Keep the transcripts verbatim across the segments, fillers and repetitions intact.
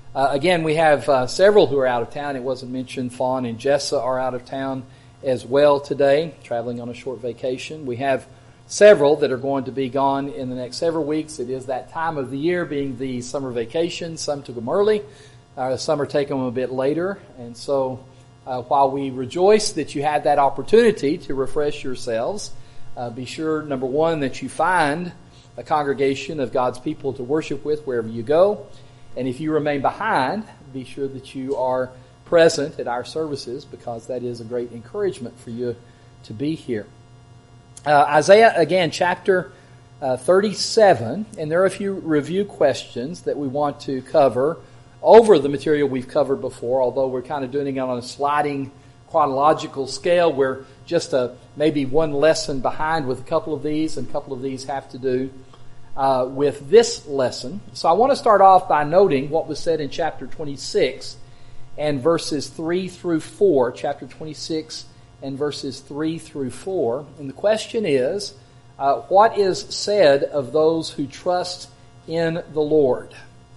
Uh, again, we have uh, several who are out of town. It wasn't mentioned. Fawn and Jessa are out of town as well today, traveling on a short vacation. We have several that are going to be gone in the next several weeks. It is that time of the year, being the summer vacation. Some took them early. Uh, some are taking them a bit later. And so uh, while we rejoice that you had that opportunity to refresh yourselves, uh, be sure, number one, that you find a congregation of God's people to worship with wherever you go. And if you remain behind, be sure that you are present at our services, because that is a great encouragement for you to be here. Uh, Isaiah, again, chapter uh, thirty-seven, and there are a few review questions that we want to cover over the material we've covered before, although we're kind of doing it on a sliding chronological scale. We're just a, maybe one lesson behind with a couple of these, and a couple of these have to do uh, with this lesson. So I want to start off by noting what was said in chapter twenty-six and verses three through four, chapter twenty-six and verses three through four. And the question is, uh, what is said of those who trust in the Lord?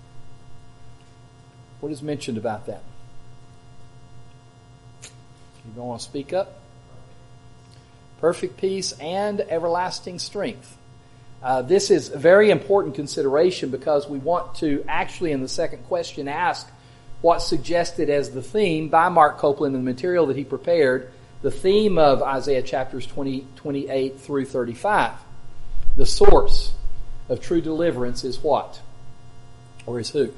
What is mentioned about that? You don't want to speak up? Perfect peace and everlasting strength. Uh, this is a very important consideration, because we want to actually, in the second question, ask what's suggested as the theme by Mark Copeland in the material that he prepared, the theme of Isaiah chapters twenty, twenty-eight through thirty-five. The source of true deliverance is what? Or is who?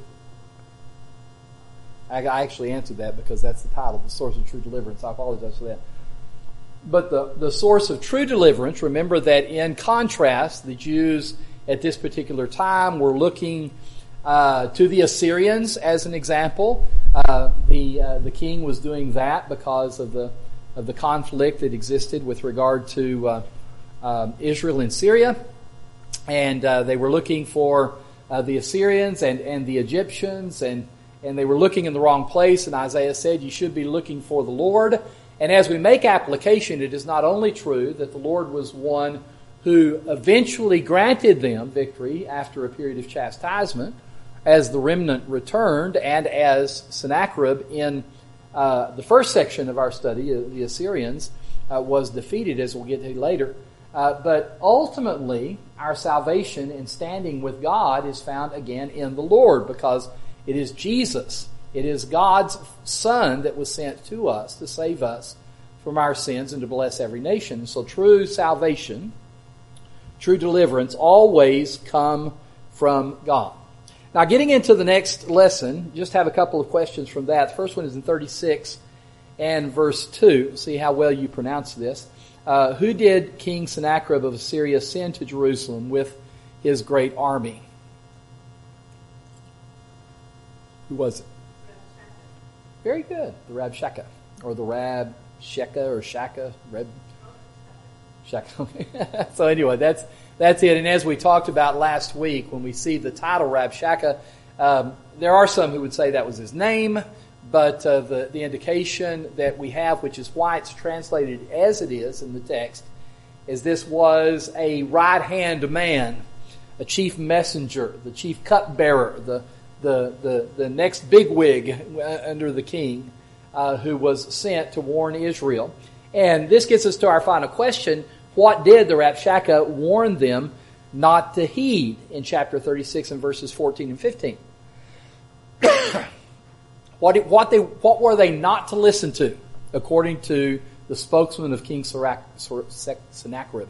I actually answered that because that's the title, the source of true deliverance. I apologize for that. But the, the source of true deliverance, remember that in contrast, the Jews at this particular time were looking uh, to the Assyrians as an example. Uh, the uh, the king was doing that because of the of the conflict that existed with regard to uh, um, Israel and Syria. And uh, they were looking for uh, the Assyrians and, and the Egyptians, and And they were looking in the wrong place, and Isaiah said, you should be looking for the Lord. And as we make application, it is not only true that the Lord was one who eventually granted them victory after a period of chastisement, as the remnant returned, and as Sennacherib in uh, the first section of our study, uh, the Assyrians, uh, was defeated, as we'll get to later. Uh, but ultimately, our salvation in standing with God is found again in the Lord, because it is Jesus, it is God's Son that was sent to us to save us from our sins and to bless every nation. So true salvation, true deliverance always come from God. Now, getting into the next lesson, just have a couple of questions from that. The first one is in thirty-six and verse two. See how well you pronounce this. Uh, who did King Sennacherib of Assyria send to Jerusalem with his great army? Who was it? Very good. The Rabshakeh, or the Rabshakeh, or Shaka, Reb Shaka. So anyway, that's that's it. And as we talked about last week, when we see the title Rabshakeh, um, there are some who would say that was his name, but uh, the the indication that we have, which is why it's translated as it is in the text, is this was a right-hand man, a chief messenger, the chief cupbearer, the The, the, the next bigwig under the king, uh, who was sent to warn Israel. And this gets us to our final question. What did the Rabshakeh warn them not to heed in chapter thirty-six and verses fourteen and fifteen? what, did, what, they, what were they not to listen to, according to the spokesman of King Sennacherib?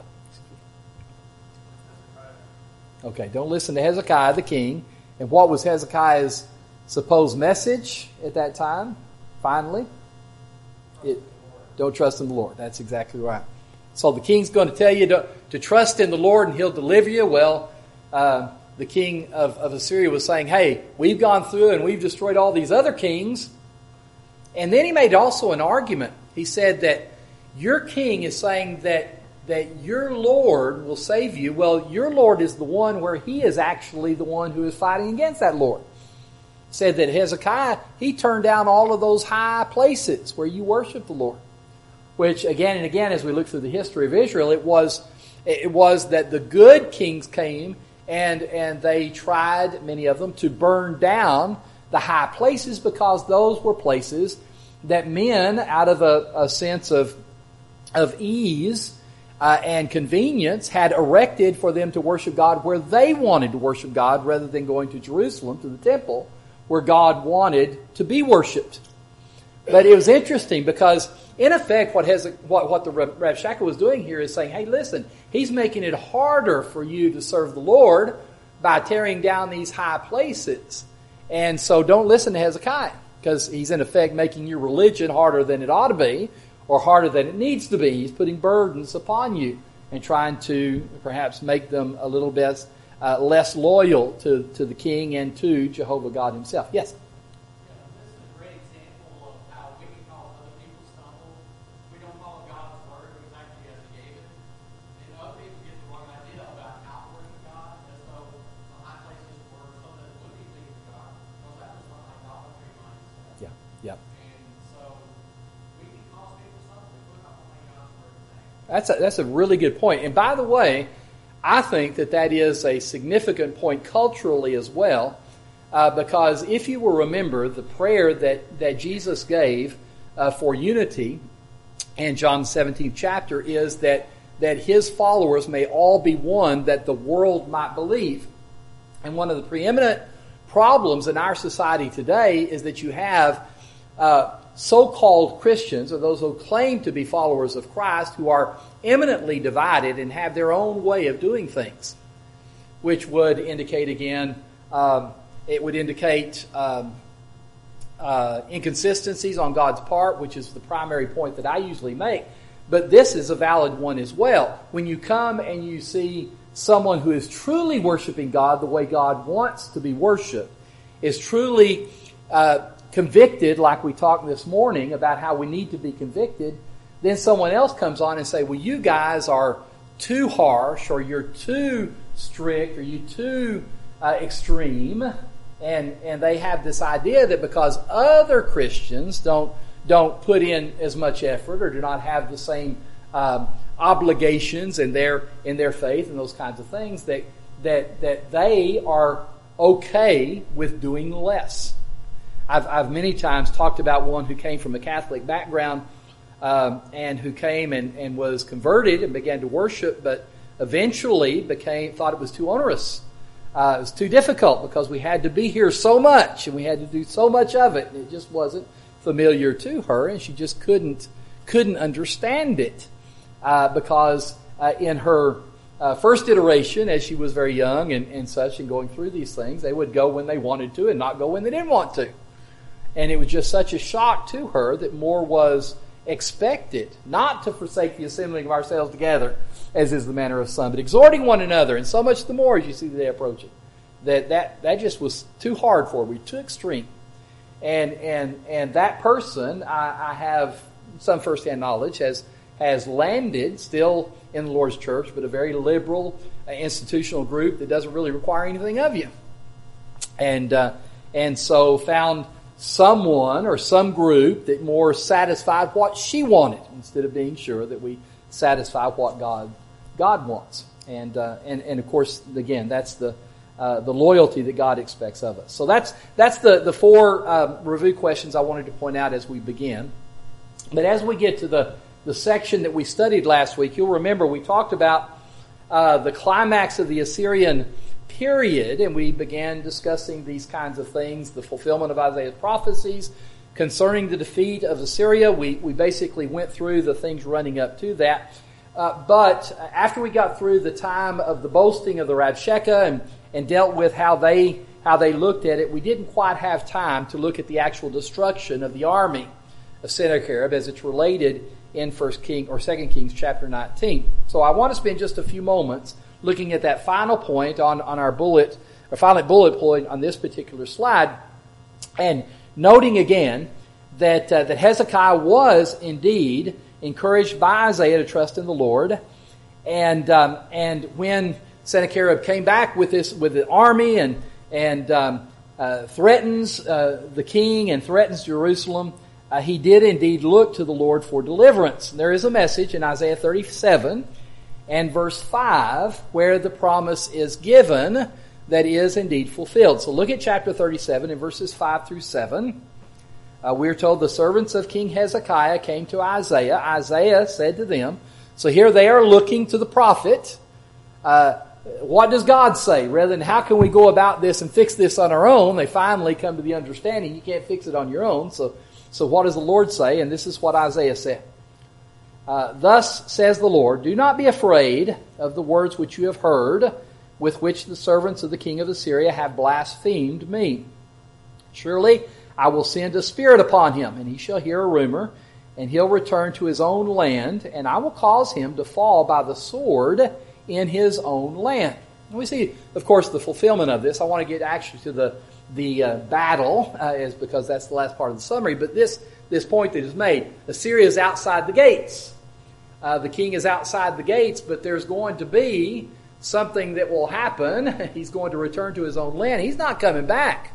Okay, don't listen to Hezekiah the king. And what was Hezekiah's supposed message at that time? Finally, it, don't trust in the Lord. That's exactly right. So the king's going to tell you to, to trust in the Lord and he'll deliver you. Well, uh, the king of, of Assyria was saying, hey, we've gone through and we've destroyed all these other kings. And then he made also an argument. He said that your king is saying that that your Lord will save you. Well, your Lord is the one where he is actually the one who is fighting against that Lord. Said that Hezekiah, he turned down all of those high places where you worship the Lord. Which again and again, as we look through the history of Israel, it was it was that the good kings came and and they tried, many of them, to burn down the high places because those were places that men, out of a, a sense of, of ease uh, and convenience, had erected for them to worship God where they wanted to worship God rather than going to Jerusalem, to the temple, where God wanted to be worshipped. But it was interesting because, in effect, what, has, what, what the Rabshakeh was doing here is saying, hey, listen, he's making it harder for you to serve the Lord by tearing down these high places. And so don't listen to Hezekiah, because he's in effect making your religion harder than it ought to be, or harder than it needs to be. He's putting burdens upon you and trying to perhaps make them a little bit uh, less loyal to, to the king and to Jehovah God himself. Yes? That's a, that's a really good point. And by the way, I think that that is a significant point culturally as well, uh, because if you will remember the prayer that, that Jesus gave uh, for unity in John seventeenth chapter is that, that his followers may all be one, that the world might believe. And one of the preeminent problems in our society today is that you have uh, so-called Christians, or those who claim to be followers of Christ, who are eminently divided and have their own way of doing things, which would indicate, again, um, it would indicate um, uh, inconsistencies on God's part, which is the primary point that I usually make. But this is a valid one as well. When you come and you see someone who is truly worshiping God the way God wants to be worshiped, is truly uh, convicted, like we talked this morning about how we need to be convicted, then someone else comes on and say, well, you guys are too harsh, or you're too strict, or you're too uh, extreme. And and they have this idea that because other Christians don't don't put in as much effort or do not have the same um, obligations in their in their faith and those kinds of things, that that that they are okay with doing less. I've, I've many times talked about one who came from a Catholic background um, and who came and, and was converted and began to worship, but eventually became thought it was too onerous. Uh, it was too difficult because we had to be here so much and we had to do so much of it, and it just wasn't familiar to her, and she just couldn't couldn't understand it uh, because uh, in her uh, first iteration, as she was very young and, and such, and going through these things, they would go when they wanted to and not go when they didn't want to. And it was just such a shock to her that more was expected, not to forsake the assembling of ourselves together, as is the manner of some, but exhorting one another, and so much the more as you see the day approaching. That that, that just was too hard for her, too extreme. And and and that person, I, I have some firsthand knowledge, has has landed still in the Lord's church, but a very liberal uh, institutional group that doesn't really require anything of you. And uh, and so found someone or some group that more satisfied what she wanted, instead of being sure that we satisfy what God God wants. And uh, and and of course, again, that's the uh, the loyalty that God expects of us. So that's that's the the four uh, review questions I wanted to point out as we begin. But as we get to the the section that we studied last week, you'll remember we talked about uh, the climax of the Assyrian period, and we began discussing these kinds of things, the fulfillment of Isaiah's prophecies concerning the defeat of Assyria. We we basically went through the things running up to that. Uh, but after we got through the time of the boasting of the Rabshakeh and, and dealt with how they how they looked at it, we didn't quite have time to look at the actual destruction of the army of Sennacherib as it's related in First King or Second Kings chapter nineteen. So I want to spend just a few moments looking at that final point on, on our bullet, or final bullet point on this particular slide, and noting again that uh, that Hezekiah was indeed encouraged by Isaiah to trust in the Lord, and um, and when Sennacherib came back with this with the army and and um, uh, threatens uh, the king and threatens Jerusalem, uh, he did indeed look to the Lord for deliverance. And there is a message in Isaiah thirty-seven and verse five where the promise is given that is indeed fulfilled. So look at chapter thirty-seven in verses five through seven. Uh, we're told the servants of King Hezekiah came to Isaiah. Isaiah said to them, so here they are looking to the prophet. Uh, what does God say? Rather than how can we go about this and fix this on our own, they finally come to the understanding you can't fix it on your own. So, so what does the Lord say? And this is what Isaiah said. Uh, Thus says the Lord, do not be afraid of the words which you have heard, with which the servants of the king of Assyria have blasphemed me. Surely I will send a spirit upon him, and he shall hear a rumor, and he'll return to his own land, and I will cause him to fall by the sword in his own land. And we see, of course, the fulfillment of this. I want to get actually to the the uh, battle, uh, is because that's the last part of the summary. But this this point that is made, Assyria is outside the gates. Uh, the king is outside the gates, but there's going to be something that will happen. He's going to return to his own land. He's not coming back.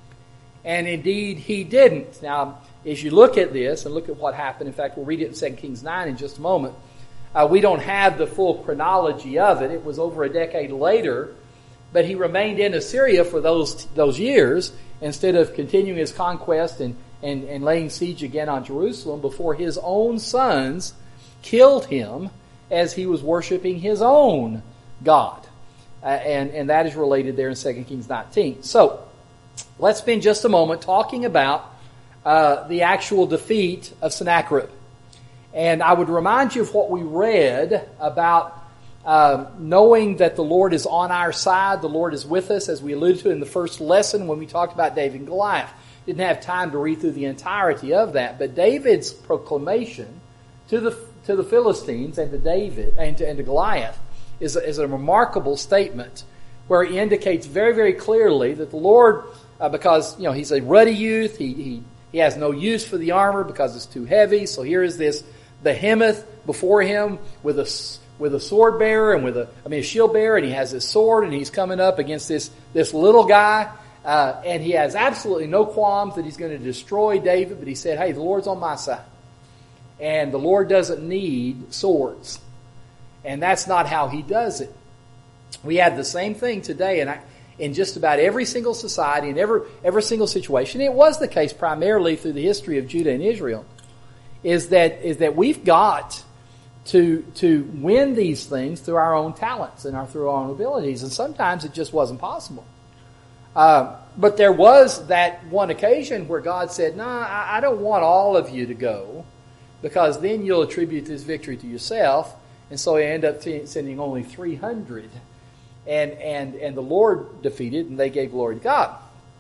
And indeed, he didn't. Now, as you look at this and look at what happened, in fact, we'll read it in Second Kings nine in just a moment. Uh, we don't have the full chronology of it. It was over a decade later. But he remained in Assyria for those those years instead of continuing his conquest and, and, and laying siege again on Jerusalem before his own sons killed him as he was worshiping his own God. Uh, and, and that is related there in Second Kings nineteen. So, let's spend just a moment talking about uh, the actual defeat of Sennacherib. And I would remind you of what we read about uh, knowing that the Lord is on our side, the Lord is with us, as we alluded to in the first lesson when we talked about David and Goliath. Didn't have time to read through the entirety of that, but David's proclamation to the to the Philistines and to David and to, and to Goliath is a, is a remarkable statement where he indicates very, very clearly that the Lord, uh, because you know he's a ruddy youth, he he he has no use for the armor because it's too heavy. So here is this behemoth before him with a with a sword bearer and with a I mean a shield bearer, and he has his sword, and he's coming up against this this little guy, uh, and he has absolutely no qualms that he's going to destroy David. But he said, "Hey, the Lord's on my side, and the Lord doesn't need swords." And that's not how he does it. We have the same thing today, and I, in just about every single society, in every every single situation. It was the case primarily through the history of Judah and Israel. Is that is that we've got to to win these things through our own talents and our through our own abilities, and sometimes it just wasn't possible. Uh, but there was that one occasion where God said, "No, nah, I, I don't want all of you to go, because then you'll attribute this victory to yourself." And so he ended up t- sending only three hundred, and and and the Lord defeated, and they gave glory to God.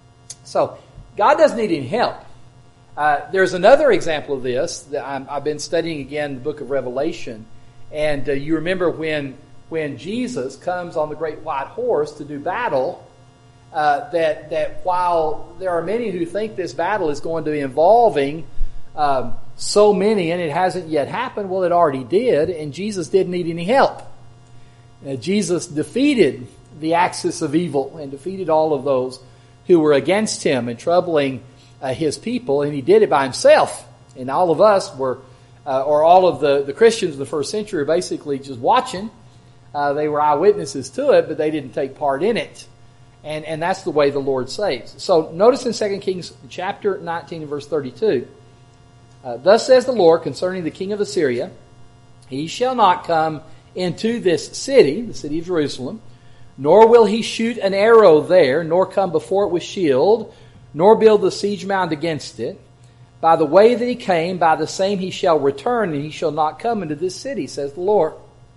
So God doesn't need any help. Uh, there's another example of this that I'm, I've been studying again the book of Revelation, and uh, you remember when when Jesus comes on the great white horse to do battle, uh, that that while there are many who think this battle is going to be involving um, so many and it hasn't yet happened, well, it already did, and Jesus didn't need any help. Uh, Jesus defeated the axis of evil and defeated all of those who were against him and troubling Uh, his people, and he did it by himself. And all of us were, uh, or all of the, the Christians of the first century were basically just watching. Uh, they were eyewitnesses to it, but they didn't take part in it. And and that's the way the Lord saves. So notice in Second Kings chapter nineteen and verse thirty-two, uh, Thus says the Lord concerning the king of Assyria, he shall not come into this city, the city of Jerusalem, nor will he shoot an arrow there, nor come before it with shield, nor build the siege mound against it. By the way that he came, by the same he shall return, and he shall not come into this city, says the Lord.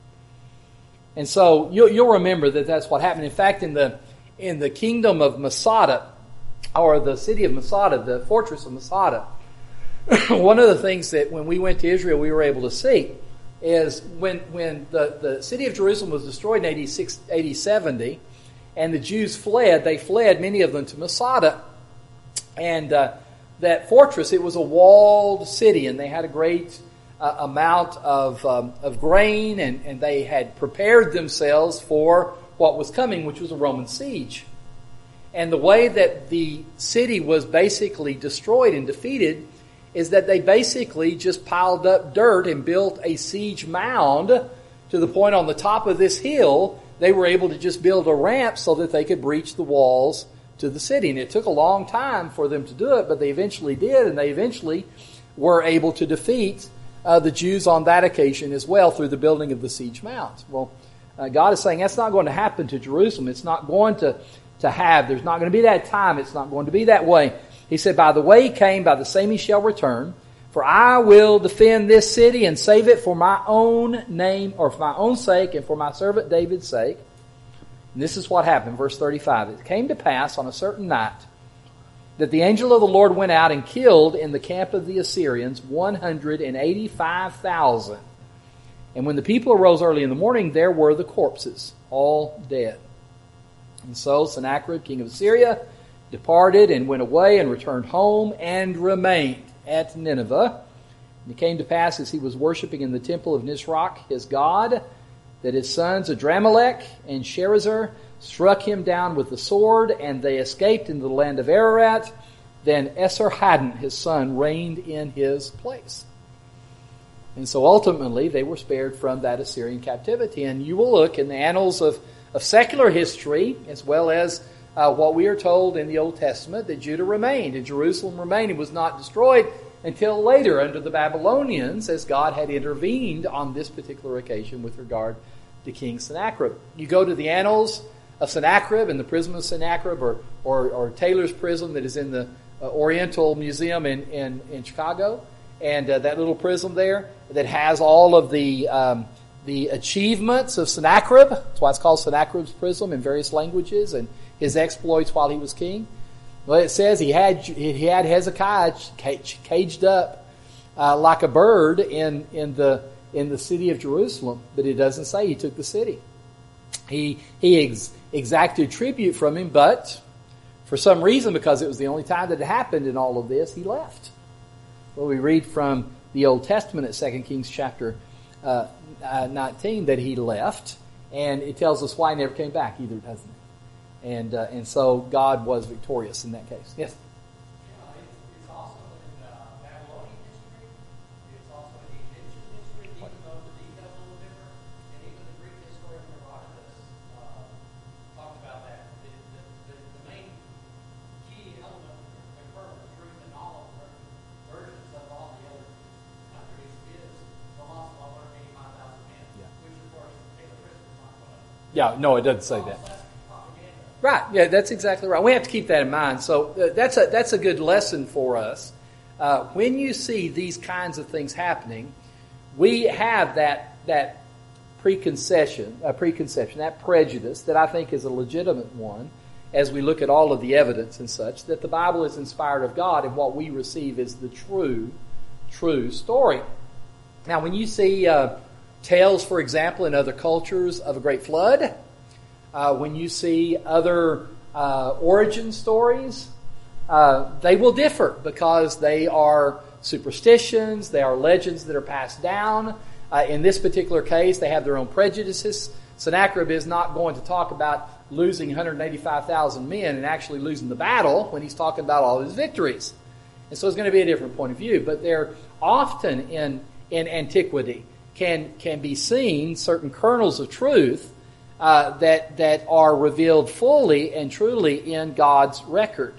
And so you'll, you'll remember that that's what happened. In fact, in the in the kingdom of Masada, or the city of Masada, the fortress of Masada, one of the things that when we went to Israel we were able to see is when when the, the city of Jerusalem was destroyed in A D seventy, and the Jews fled, they fled, many of them, to Masada. And uh, that fortress, it was a walled city, and they had a great uh, amount of um, of grain, and, and they had prepared themselves for what was coming, which was a Roman siege. And the way that the city was basically destroyed and defeated is that they basically just piled up dirt and built a siege mound to the point on the top of this hill they were able to just build a ramp so that they could breach the walls to the city. And it took a long time for them to do it, but they eventually did, and they eventually were able to defeat uh, the Jews on that occasion as well through the building of the siege mount. Well, uh, God is saying that's not going to happen to Jerusalem. It's not going to, to have. There's not going to be that time. It's not going to be that way. He said, by the way he came, by the same he shall return. For I will defend this city and save it for my own name, or for my own sake, and for my servant David's sake. And this is what happened, verse thirty-five. It came to pass on a certain night that the angel of the Lord went out and killed in the camp of the Assyrians one hundred eighty-five thousand. And when the people arose early in the morning, there were the corpses, all dead. And so Sennacherib, king of Assyria, departed and went away and returned home and remained at Nineveh. And it came to pass as he was worshiping in the temple of Nisroch, his god, that his sons Adramelech and Sherezer struck him down with the sword, and they escaped into the land of Ararat. Then Esarhaddon, his son, reigned in his place. And so ultimately they were spared from that Assyrian captivity. And you will look in the annals of, of secular history, as well as uh, what we are told in the Old Testament, that Judah remained and Jerusalem remained and was not destroyed until later under the Babylonians, as God had intervened on this particular occasion with regard to King Sennacherib. You go to the annals of Sennacherib and the Prism of Sennacherib, or, or, or Taylor's Prism that is in the uh, Oriental Museum in, in, in Chicago, and uh, that little prism there that has all of the um, the achievements of Sennacherib. That's why it's called Sennacherib's Prism in various languages, and his exploits while he was king. Well, it says he had he had Hezekiah caged up uh, like a bird in in the in the city of Jerusalem, but it doesn't say he took the city. He he ex, exacted tribute from him, but for some reason, because it was the only time that it happened in all of this, he left. Well, we read from the Old Testament at Second Kings chapter uh, uh, nineteen that he left, and it tells us why he never came back either, doesn't it? And uh, and so God was victorious in that case. Yes? Yeah, it's, it's also in uh, Babylonian history. It's also in Egyptian history, even though the details are a little different. And even the Greek historian Herodotus uh, talked about that. The, the, the, the main key element of the truth in all of the versions of all the other countries is the loss of one hundred eighty-five thousand men, yeah. Which, of course, Taylor Prism is not going to. Yeah, no, it doesn't say that. Right, yeah, that's exactly right. We have to keep that in mind. So uh, that's a that's a good lesson for us. Uh, when you see these kinds of things happening, we have that that preconception, uh, preconception, that prejudice that I think is a legitimate one, as we look at all of the evidence and such, that the Bible is inspired of God, and what we receive is the true, true story. Now, when you see uh, tales, for example, in other cultures of a great flood, Uh, when you see other uh, origin stories, uh, they will differ because they are superstitions, they are legends that are passed down. Uh, in this particular case, they have their own prejudices. Sennacherib is not going to talk about losing one hundred eighty-five thousand men and actually losing the battle when he's talking about all his victories. And so it's going to be a different point of view. But they're often in, in antiquity can, can be seen certain kernels of truth Uh, that that are revealed fully and truly in God's record.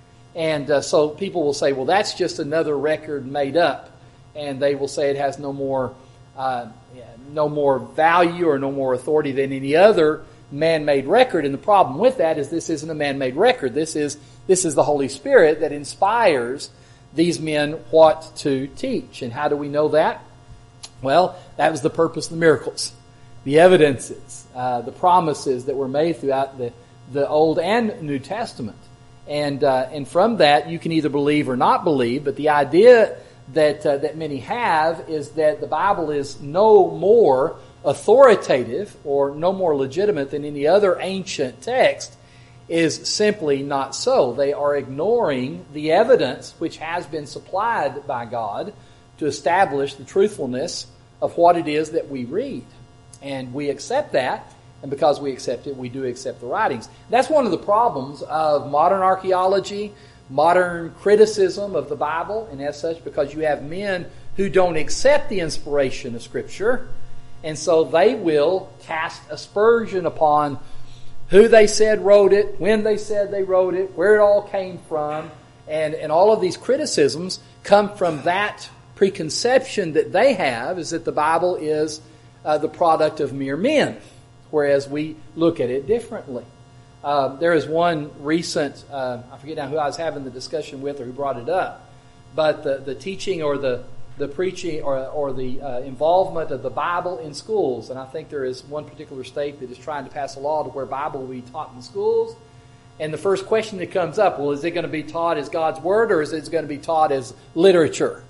And uh, so people will say, well, that's just another record made up. And they will say it has no more uh, no more value or no more authority than any other man-made record. And the problem with that is this isn't a man-made record. This is this is the Holy Spirit that inspires these men what to teach. And how do we know that? Well, that was the purpose of the miracles. The evidences, uh, the promises that were made throughout the, the Old and New Testament. And uh, and from that, you can either believe or not believe, but the idea that uh, that many have is that the Bible is no more authoritative or no more legitimate than any other ancient text is simply not so. They are ignoring the evidence which has been supplied by God to establish the truthfulness of what it is that we read. And we accept that, and because we accept it, we do accept the writings. That's one of the problems of modern archaeology, modern criticism of the Bible, and as such, because you have men who don't accept the inspiration of Scripture, And so they will cast aspersion upon who they said wrote it, when they said they wrote it, where it all came from. And, and all of these criticisms come from that preconception that they have, is that the Bible is uh, the product of mere men, whereas we look at it differently. Uh, there is one recent, uh, I forget now who I was having the discussion with or who brought it up, but the, the teaching or the, the preaching or, or the uh, involvement of the Bible in schools. And I think there is one particular state that is trying to pass a law to where Bible will be taught in schools. And the first question that comes up, well, is it going to be taught as God's Word or is it going to be taught as literature?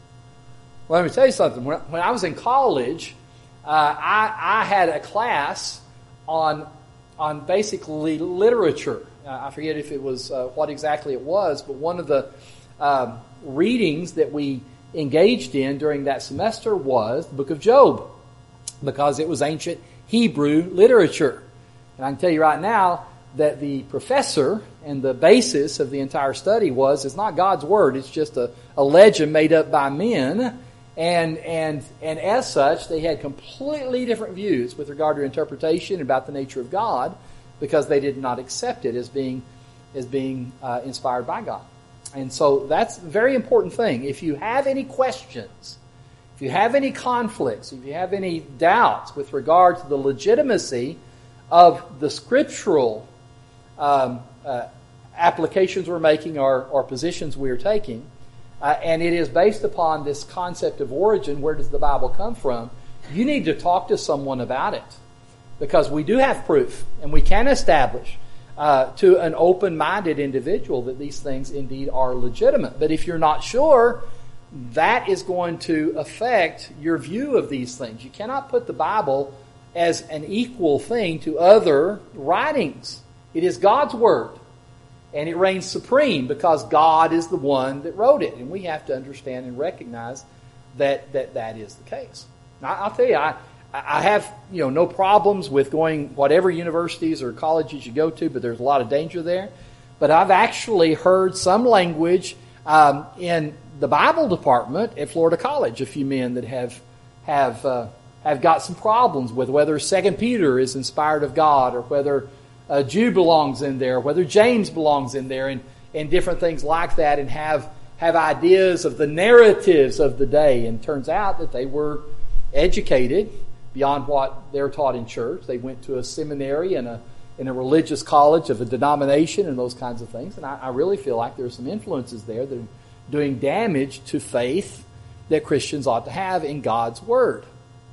Well, let me tell you something. When, when I was in college, uh, I, I had a class on on basically literature. Uh, I forget if it was uh, what exactly it was, but one of the um, readings that we engaged in during that semester was the book of Job, because it was ancient Hebrew literature. And I can tell you right now that the professor and the basis of the entire study was, it's not God's Word, it's just a, a legend made up by men. And and and as such, they had completely different views with regard to interpretation about the nature of God, because they did not accept it as being as being uh, inspired by God. And so that's a very important thing. If you have any questions, if you have any conflicts, if you have any doubts with regard to the legitimacy of the scriptural um, uh, applications we're making or, or positions we're taking, Uh, and it is based upon this concept of origin, where does the Bible come from, you need to talk to someone about it. Because we do have proof, and we can establish uh, to an open-minded individual that these things indeed are legitimate. But if you're not sure, that is going to affect your view of these things. You cannot put the Bible as an equal thing to other writings. It is God's Word. And it reigns supreme because God is the one that wrote it. And we have to understand and recognize that that, that is the case. Now, I'll tell you, I, I have you know no problems with going whatever universities or colleges you go to, but there's a lot of danger there. But I've actually heard some language um, in the Bible department at Florida College, a few men that have have uh, have got some problems with whether Second Peter is inspired of God or whether Uh, Jude belongs in there, whether James belongs in there, and, and different things like that, and have have ideas of the narratives of the day. And it turns out that they were educated beyond what they're taught in church. They went to a seminary and a in a religious college of a denomination and those kinds of things. And I, I really feel like there are some influences there that are doing damage to faith that Christians ought to have in God's Word.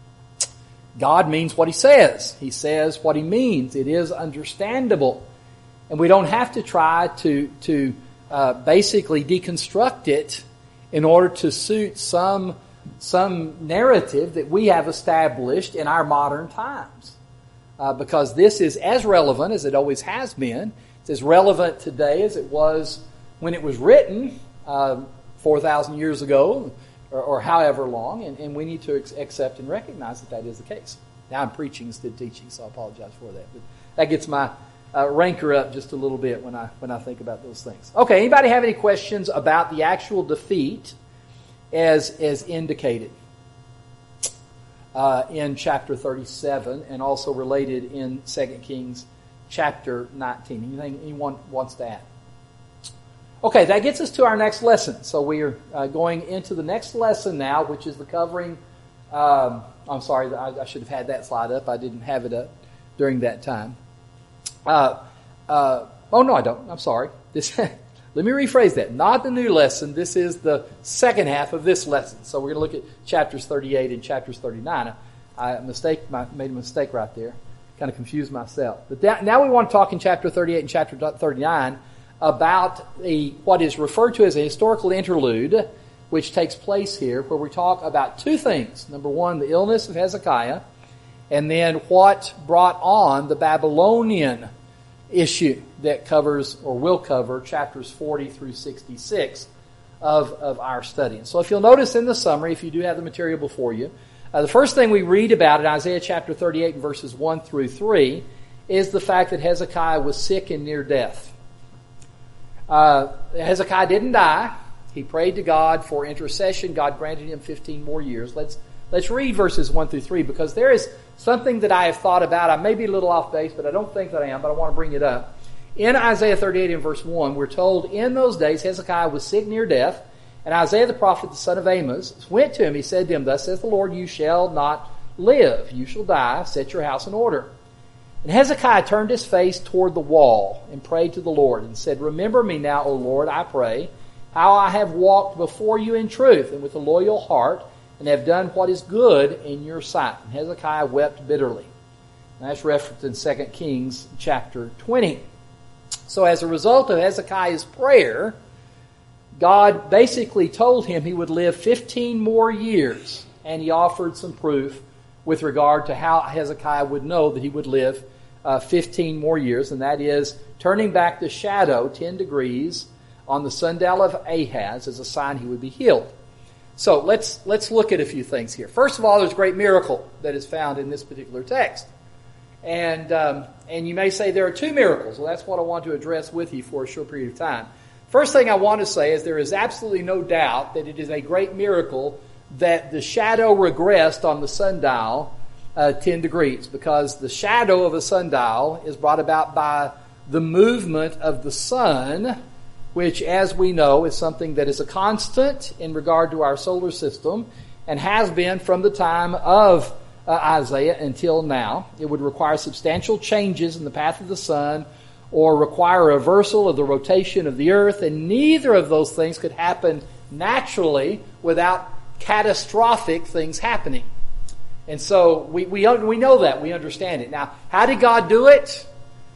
God means what He says. He says what He means. It is understandable. And we don't have to try to, to uh, basically deconstruct it in order to suit some, some narrative that we have established in our modern times. Uh, because this is as relevant as it always has been. It's as relevant today as it was when it was written uh, four thousand years ago, Or, or however long, and, and we need to ex- accept and recognize that that is the case. Now I'm preaching instead of teaching, so I apologize for that. But that gets my uh, ranker up just a little bit when I when I think about those things. Okay, anybody have any questions about the actual defeat as as indicated uh, in chapter thirty-seven and also related in Second Kings chapter nineteen? Anything anyone wants to add? Okay, that gets us to our next lesson. So we are uh, going into the next lesson now, which is the covering. Um, I'm sorry, I, I should have had that slide up. I didn't have it up during that time. Uh, uh, oh, no, I don't. I'm sorry. This, let me rephrase that. Not the new lesson. This is the second half of this lesson. So we're going to look at chapters thirty-eight and chapters thirty-nine. I, I mistake, my, made a mistake right there. Kind of confused myself. But that, now we want to talk in chapter thirty-eight and chapter thirty-nine about the what is referred to as a historical interlude, which takes place here, where we talk about two things. Number one, the illness of Hezekiah, and then what brought on the Babylonian issue that covers, or will cover, chapters forty through sixty-six of, of our study. And so if you'll notice in the summary, if you do have the material before you, uh, the first thing we read about in Isaiah chapter thirty-eight, verses one through three, is the fact that Hezekiah was sick and near death. Uh, Hezekiah didn't die. He prayed to God for intercession. God granted him fifteen more years. Let's Let's read verses one through three, because there is something that I have thought about. I may be a little off base, but I don't think that I am, but I want to bring it up. In Isaiah thirty-eight and verse one, we're told, in those days Hezekiah was sick near death, and Isaiah the prophet, the son of Amos, went to him. He said to him, thus says the Lord, you shall not live. You shall die. Set your house in order. And Hezekiah turned his face toward the wall and prayed to the Lord and said, remember me now, O Lord, I pray, how I have walked before you in truth and with a loyal heart, and have done what is good in your sight. And Hezekiah wept bitterly. And that's referenced in Second Kings chapter twenty. So as a result of Hezekiah's prayer, God basically told him he would live fifteen more years, and he offered some proof with regard to how Hezekiah would know that he would live uh, fifteen more years, and that is turning back the shadow ten degrees on the sundial of Ahaz as a sign he would be healed. So let's let's look at a few things here. First of all, there's a great miracle that is found in this particular text. And um, and you may say there are two miracles. Well, that's what I want to address with you for a short period of time. First thing I want to say is there is absolutely no doubt that it is a great miracle that the shadow regressed on the sundial uh, ten degrees, because the shadow of a sundial is brought about by the movement of the sun, which, as we know, is something that is a constant in regard to our solar system and has been from the time of uh, Isaiah until now. It would require substantial changes in the path of the sun or require a reversal of the rotation of the earth, and neither of those things could happen naturally without catastrophic things happening. And so we, we, we know that. We understand it. Now, how did God do it?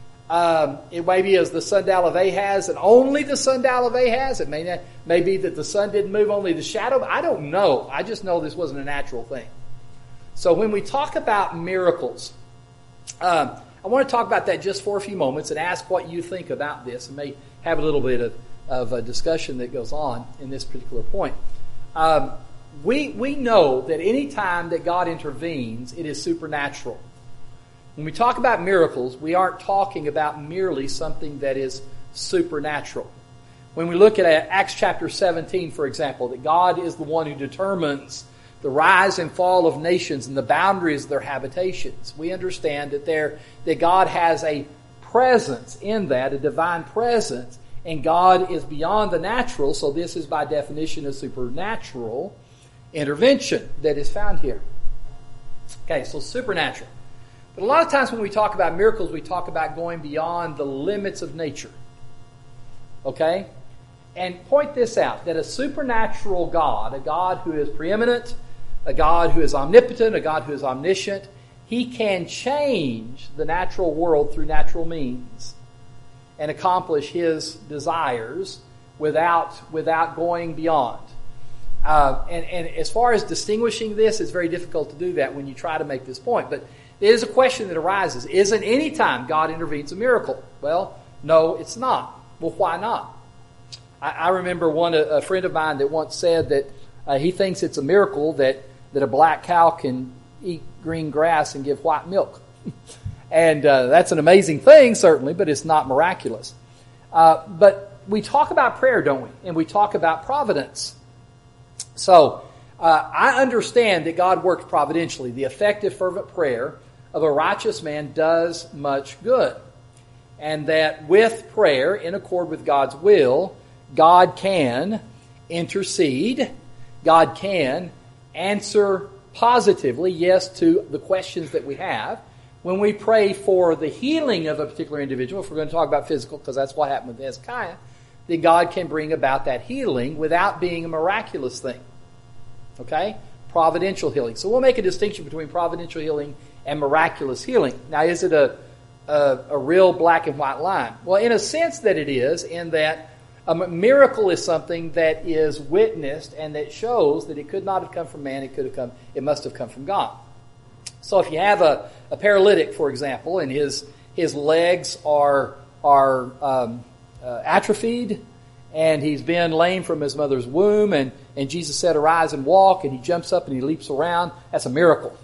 Um, it may be as the sundial of Ahaz, and only the sundial of Ahaz. It may not, may be that the sun didn't move, only the shadow. I don't know. I just know this wasn't a natural thing. So when we talk about miracles, um, I want to talk about that just for a few moments and ask what you think about this, and may have a little bit of, of a discussion that goes on in this particular point. Um, we we know that any time that God intervenes, it is supernatural. When we talk about miracles, we aren't talking about merely something that is supernatural. When we look at Acts chapter seventeen, for example, that God is the one who determines the rise and fall of nations and the boundaries of their habitations, we understand that there that God has a presence in that, a divine presence, and God is beyond the natural, so this is by definition a supernatural intervention that is found here. Okay, so supernatural. But a lot of times when we talk about miracles, we talk about going beyond the limits of nature. Okay? And point this out, that a supernatural God, a God who is preeminent, a God who is omnipotent, a God who is omniscient, He can change the natural world through natural means and accomplish His desires without, without going beyond. Uh, and, and as far as distinguishing this, it's very difficult to do that when you try to make this point. But there is a question that arises. Isn't any time God intervenes a miracle? Well, no, it's not. Well, why not? I, I remember one a, a friend of mine that once said that uh, he thinks it's a miracle that, that a black cow can eat green grass and give white milk. And uh, that's an amazing thing, certainly, but it's not miraculous. Uh, but we talk about prayer, don't we? And we talk about providence. So, uh, I understand that God works providentially. The effective, fervent prayer of a righteous man does much good. And that with prayer, in accord with God's will, God can intercede. God can answer positively, yes, to the questions that we have. When we pray for the healing of a particular individual, if we're going to talk about physical, because that's what happened with Hezekiah, then God can bring about that healing without being a miraculous thing. Okay? Providential healing. So we'll make a distinction between providential healing and miraculous healing. Now, is it a, a, a real black and white line? Well, in a sense that it is, in that a miracle is something that is witnessed and that shows that it could not have come from man, it could have come, it must have come from God. So if you have a, a paralytic, for example, and his his legs are are um, uh, atrophied, and he's been lame from his mother's womb, and, and Jesus said, arise and walk, and he jumps up and he leaps around, that's a miracle.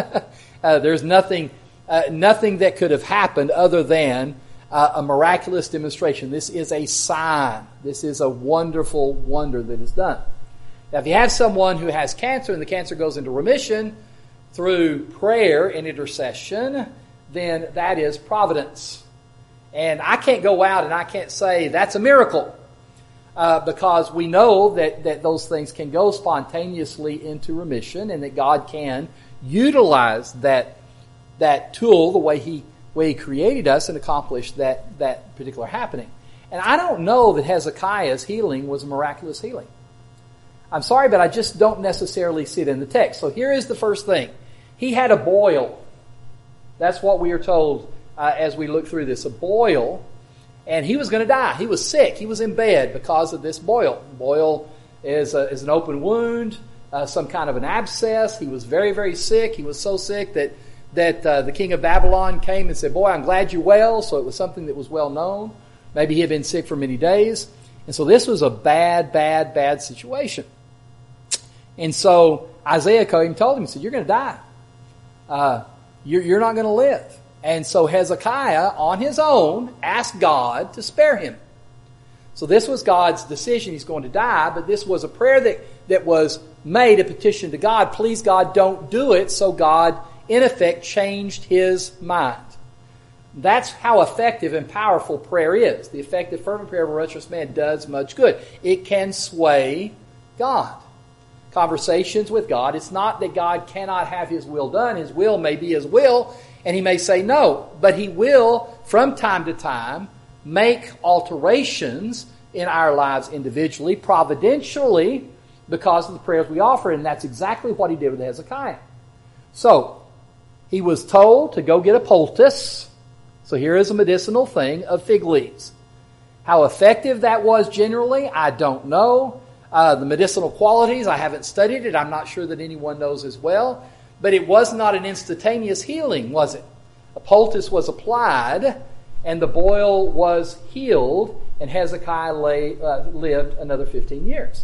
uh, there's nothing uh, nothing that could have happened other than uh, a miraculous demonstration. This is a sign. This is a wonderful wonder that is done. Now, if you have someone who has cancer and the cancer goes into remission through prayer and intercession, then that is providence. And I can't go out and I can't say that's a miracle uh, because we know that, that those things can go spontaneously into remission and that God can utilize that that tool the way He way He created us and accomplish that, that particular happening. And I don't know that Hezekiah's healing was a miraculous healing. I'm sorry, but I just don't necessarily see it in the text. So here is the first thing. He had a boil. That's what we are told uh, as we look through this. A boil. And he was going to die. He was sick. He was in bed because of this boil. Boil is, a, is an open wound, uh, some kind of an abscess. He was very, very sick. He was so sick that, that uh, the king of Babylon came and said, "Boy, I'm glad you're well." So it was something that was well known. Maybe he had been sick for many days. And so this was a bad, bad, bad situation. And so Isaiah came and told him, he said, "You're going to die. Uh, you're, you're not going to live." And so Hezekiah, on his own, asked God to spare him. So this was God's decision. He's going to die, but this was a prayer that, that was made, a petition to God. Please, God, don't do it. So God, in effect, changed his mind. That's how effective and powerful prayer is. The effective, fervent prayer of a righteous man does much good. It can sway God. Conversations with God. It's not that God cannot have His will done. His will may be His will, and He may say no. But He will, from time to time, make alterations in our lives individually, providentially, because of the prayers we offer. And that's exactly what He did with Hezekiah. So, he was told to go get a poultice. So here is a medicinal thing of fig leaves. How effective that was generally, I don't know. Uh, the medicinal qualities, I haven't studied it. I'm not sure that anyone knows as well. But it was not an instantaneous healing, was it? A poultice was applied, and the boil was healed, and Hezekiah lay, uh, lived another fifteen years.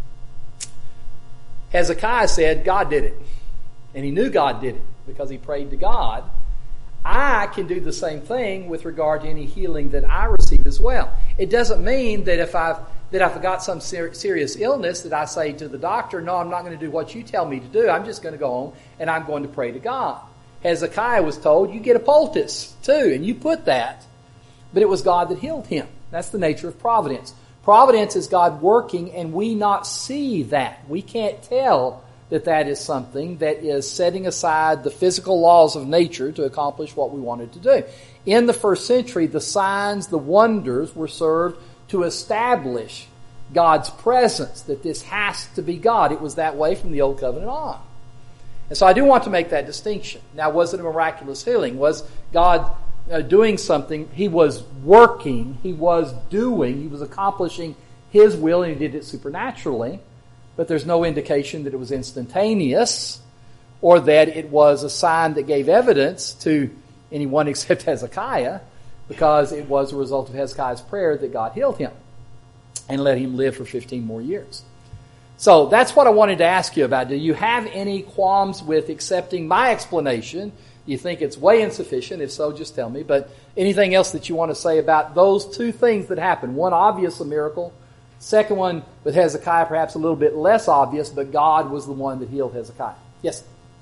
Hezekiah said God did it. And he knew God did it because he prayed to God. I can do the same thing with regard to any healing that I receive as well. It doesn't mean that if I've that if I've got some ser- serious illness that I say to the doctor, "No, I'm not going to do what you tell me to do. I'm just going to go home and I'm going to pray to God." Hezekiah was told, "You get a poultice too," and you put that. But it was God that healed him. That's the nature of providence. Providence is God working, and we not see that. We can't tell that that is something that is setting aside the physical laws of nature to accomplish what we wanted to do. In the first century, the signs, the wonders were served to establish God's presence, that this has to be God. It was that way from the Old Covenant on. And so I do want to make that distinction. Now, was it a miraculous healing? Was God uh, doing something? He was working, He was doing, He was accomplishing His will, and He did it supernaturally. But there's no indication that it was instantaneous or that it was a sign that gave evidence to anyone except Hezekiah, because it was a result of Hezekiah's prayer that God healed him and let him live for fifteen more years. So that's what I wanted to ask you about. Do you have any qualms with accepting my explanation? Do you think it's way insufficient? If so, just tell me. But anything else that you want to say about those two things that happened? One, obvious, a miracle. Second one, with Hezekiah, perhaps a little bit less obvious, but God was the one that healed Hezekiah. Yes?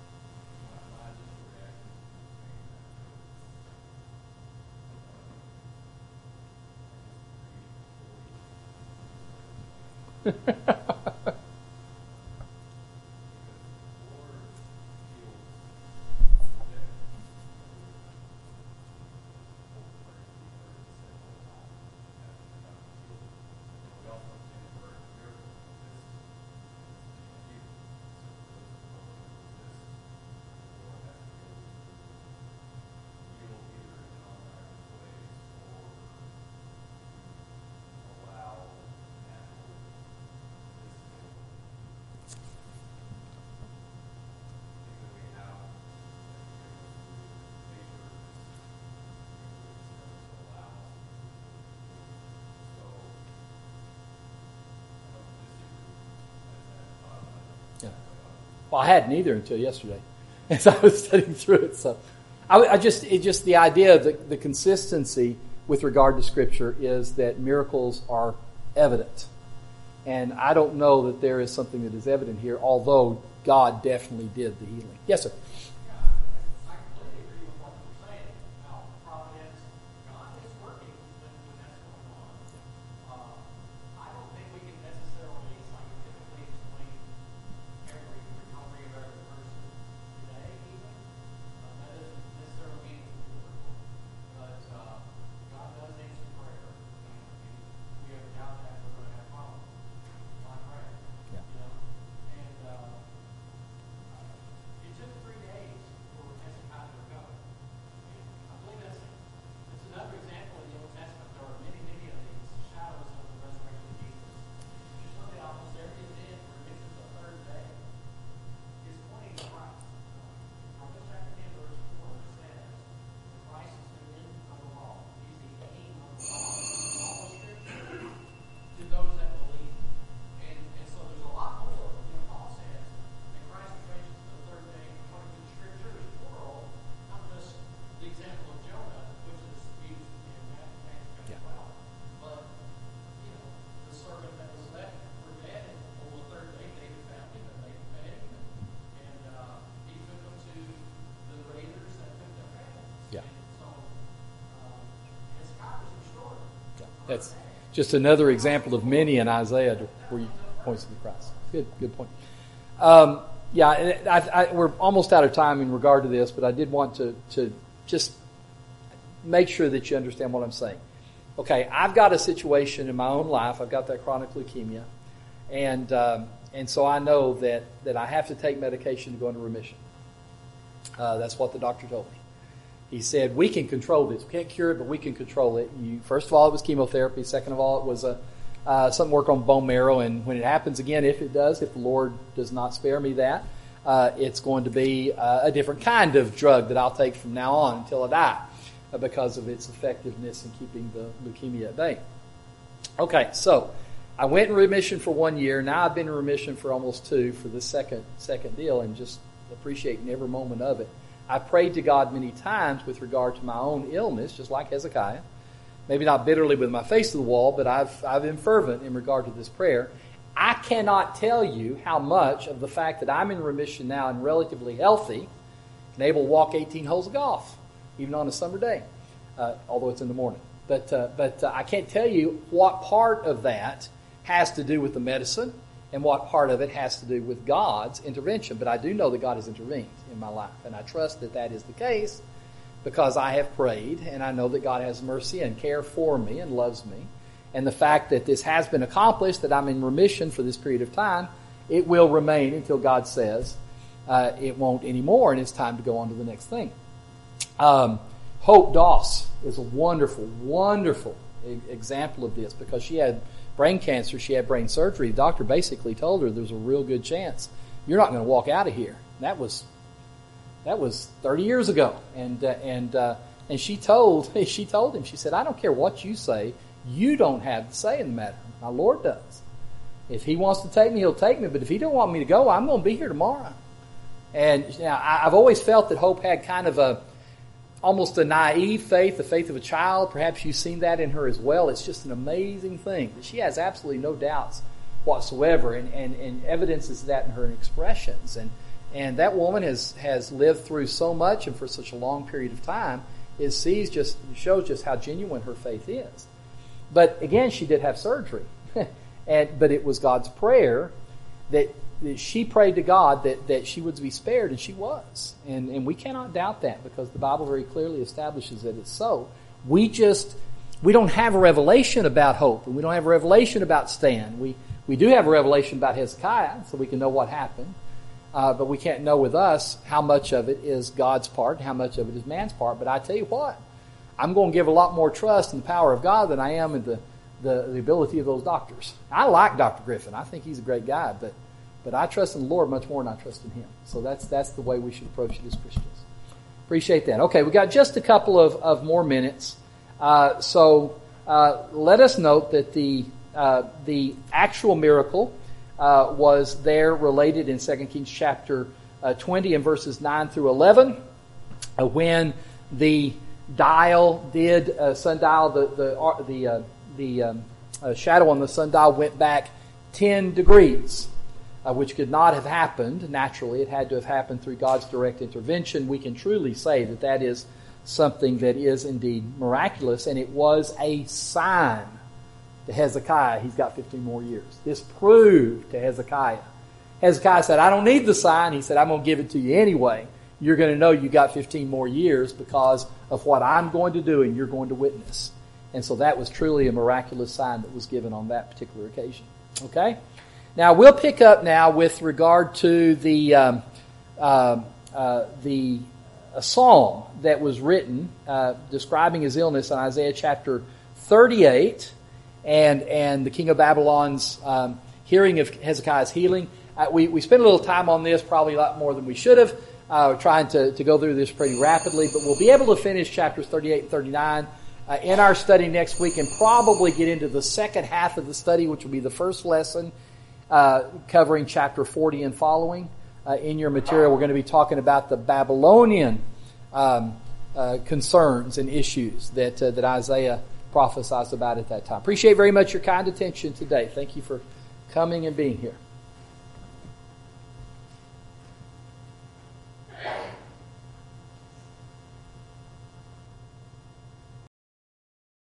Well, I hadn't either until yesterday, as I was studying through it. So, I, I just it just the idea of the, the consistency with regard to Scripture is that miracles are evident, And I don't know that there is something that is evident here, although God definitely did the healing. Yes, sir. That's just another example of many in Isaiah where he points to the cross. Good, good point. Um, yeah, I, I, we're almost out of time in regard to this, but I did want to, to just make sure that you understand what I'm saying. Okay, I've got a situation in my own life. I've got that chronic leukemia, and um, and so I know that, that I have to take medication to go into remission. Uh, that's what the doctor told me. He said, we can control this. We can't cure it, but we can control it. You, first of all, it was chemotherapy. Second of all, it was a, uh, some work on bone marrow. And when it happens again, if it does, if the Lord does not spare me that, uh, it's going to be uh, a different kind of drug that I'll take from now on until I die uh, because of its effectiveness in keeping the leukemia at bay. Okay, so I went in remission for one year. Now I've been in remission for almost two for the second second deal, and just appreciating every moment of it. I prayed to God many times with regard to my own illness, just like Hezekiah. Maybe not bitterly with my face to the wall, but I've I've been fervent in regard to this prayer. I cannot tell you how much of the fact that I'm in remission now and relatively healthy and able to walk eighteen holes of golf, even on a summer day, uh, although it's in the morning. But uh, but uh, I can't tell you what part of that has to do with the medicine and what part of it has to do with God's intervention. But I do know that God has intervened in my life, and I trust that that is the case because I have prayed, and I know that God has mercy and care for me and loves me. And the fact that this has been accomplished, that I'm in remission for this period of time, it will remain until God says uh, it won't anymore, and it's time to go on to the next thing. Um, Hope Doss is a wonderful, wonderful example of this because she had brain cancer, she had brain surgery. The doctor basically told her there's a real good chance you're not going to walk out of here. That was that was thirty years ago, and uh, and uh, and she told she told him, she said, I don't care what you say, you don't have the say in the matter. My Lord does. If He wants to take me, He'll take me. But if He don't want me to go, I'm going to be here tomorrow. And you know, I, I've always felt that Hope had kind of a almost a naive faith, the faith of a child. Perhaps you've seen that in her as well. It's just an amazing thing that she has absolutely no doubts whatsoever, and, and, and evidences that in her expressions. And and that woman has, has lived through so much and for such a long period of time, it sees just shows just how genuine her faith is. But again, she did have surgery, and but it was God's prayer that. She prayed to God that, that she would be spared, and she was. And and we cannot doubt that because the Bible very clearly establishes that it's so. We just, we don't have a revelation about Hope, and we don't have a revelation about Stan. We we do have a revelation about Hezekiah, so we can know what happened. Uh, but we can't know with us how much of it is God's part and how much of it is man's part. But I tell you what, I'm going to give a lot more trust in the power of God than I am in the, the, the ability of those doctors. I like Doctor Griffin. I think he's a great guy, but But I trust in the Lord much more than I trust in Him. So that's that's the way we should approach it as Christians. Appreciate that. Okay, we got just a couple of, of more minutes. Uh, so uh, let us note that the uh, the actual miracle uh, was there related in Second Kings chapter uh, twenty and verses nine through eleven, uh, when the dial did uh, sundial the the the uh, the um, uh, shadow on the sundial went back ten degrees, uh, which could not have happened naturally. It had to have happened through God's direct intervention. We can truly say that that is something that is indeed miraculous, and it was a sign to Hezekiah he's got fifteen more years. This proved to Hezekiah. Hezekiah said, I don't need the sign. He said, I'm going to give it to you anyway. You're going to know you got fifteen more years because of what I'm going to do and you're going to witness. And so that was truly a miraculous sign that was given on that particular occasion. Okay? Now we'll pick up now with regard to the um, uh, uh, the a psalm that was written uh, describing his illness in Isaiah chapter thirty-eight, and and the king of Babylon's um, hearing of Hezekiah's healing. Uh, we we spent a little time on this, probably a lot more than we should have. Uh, we're trying to to go through this pretty rapidly, but we'll be able to finish chapters thirty-eight and thirty-nine uh, in our study next week, and probably get into the second half of the study, which will be the first lesson, uh, covering chapter forty and following. Uh, in your material, we're going to be talking about the Babylonian um, uh, concerns and issues that uh, that Isaiah prophesies about at that time. Appreciate very much your kind attention today. Thank you for coming and being here.